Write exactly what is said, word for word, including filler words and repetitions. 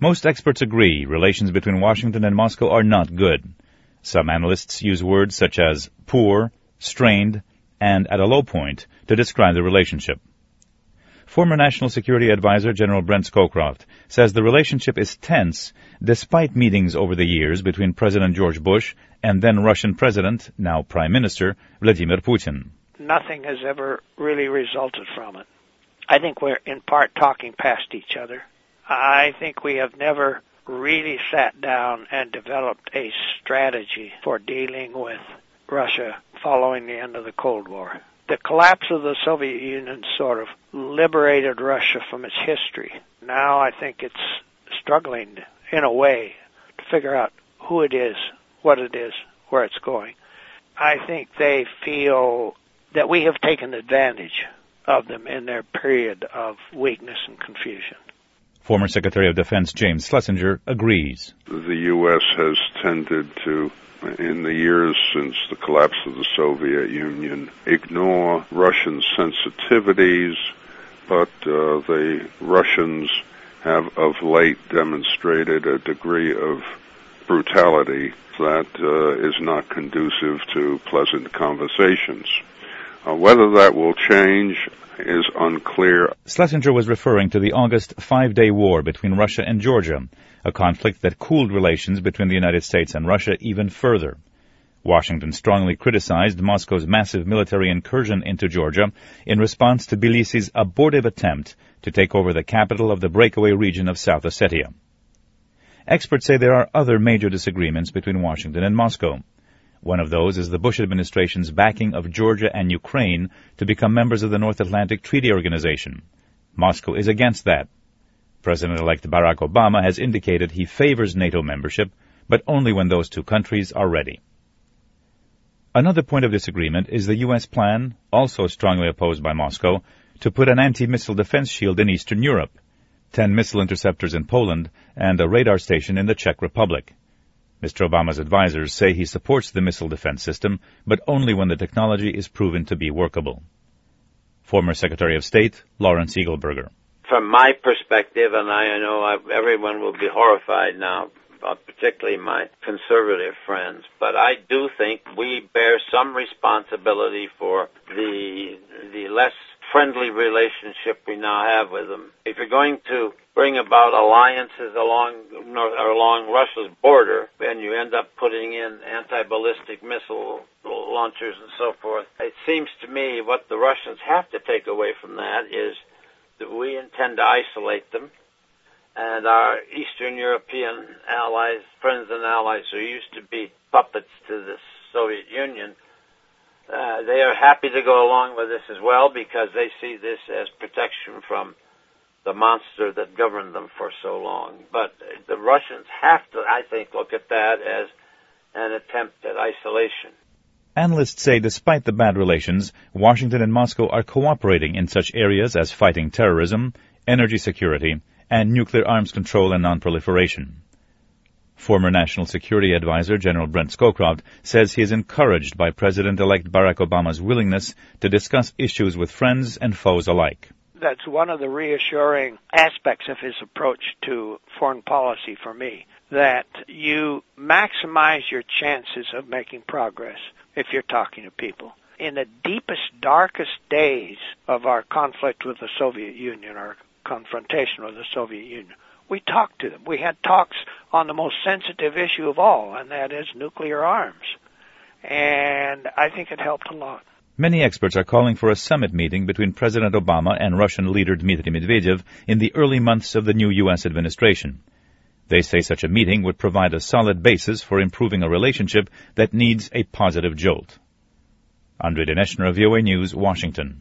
Most experts agree relations between Washington and Moscow are not good. Some analysts use words such as poor, strained, and at a low point to describe the relationship. Former National Security Advisor General Brent Scowcroft says the relationship is tense despite meetings over the years between President George Bush and then Russian President, now Prime Minister, Vladimir Putin. Nothing has ever really resulted from it. I think we're in part talking past each other. I think we have never really sat down and developed a strategy for dealing with Russia following the end of the Cold War. The collapse of the Soviet Union sort of liberated Russia from its history. Now I think it's struggling, in a way, to figure out who it is, what it is, where it's going. I think they feel that we have taken advantage of them in their period of weakness and confusion. Former Secretary of Defense James Schlesinger agrees. The U S has tended to, in the years since the collapse of the Soviet Union, ignore Russian sensitivities, but uh, the Russians have of late demonstrated a degree of brutality that uh, is not conducive to pleasant conversations. Uh, whether that will change is unclear. Schlesinger was referring to the August five-day war between Russia and Georgia, a conflict that cooled relations between the United States and Russia even further. Washington strongly criticized Moscow's massive military incursion into Georgia in response to Tbilisi's abortive attempt to take over the capital of the breakaway region of South Ossetia. Experts say there are other major disagreements between Washington and Moscow. One of those is the Bush administration's backing of Georgia and Ukraine to become members of the North Atlantic Treaty Organization. Moscow is against that. President-elect Barack Obama has indicated he favors NATO membership, but only when those two countries are ready. Another point of disagreement is the U S plan, also strongly opposed by Moscow, to put an anti-missile defense shield in Eastern Europe, ten missile interceptors in Poland, and a radar station in the Czech Republic. Mister Obama's advisors say he supports the missile defense system, but only when the technology is proven to be workable. Former Secretary of State Lawrence Eagleburger. From my perspective, and I know I've, everyone will be horrified now, uh, particularly my conservative friends, but I do think we bear some responsibility for the the less friendly relationship we now have with them. If you're going to bring about alliances along North, or along Russia's border, and you end up putting in anti-ballistic missile launchers and so forth, it seems to me what the Russians have to take away from that is that we intend to isolate them, and our Eastern European allies, friends and allies who used to be puppets to the Soviet Union, uh, they are happy to go along with this as well because they see this as protection from the monster that governed them for so long. But the Russians have to, I think, look at that as an attempt at isolation. Analysts say despite the bad relations, Washington and Moscow are cooperating in such areas as fighting terrorism, energy security, and nuclear arms control and nonproliferation. Former National Security Advisor General Brent Scowcroft says he is encouraged by President-elect Barack Obama's willingness to discuss issues with friends and foes alike. That's one of the reassuring aspects of his approach to foreign policy for me, that you maximize your chances of making progress if you're talking to people. In the deepest, darkest days of our conflict with the Soviet Union, our confrontation with the Soviet Union, we talked to them. We had talks on the most sensitive issue of all, and that is nuclear arms. And I think it helped a lot. Many experts are calling for a summit meeting between President Obama and Russian leader Dmitry Medvedev in the early months of the new U S administration. They say such a meeting would provide a solid basis for improving a relationship that needs a positive jolt. Andrei Deneshner, V O A News, Washington.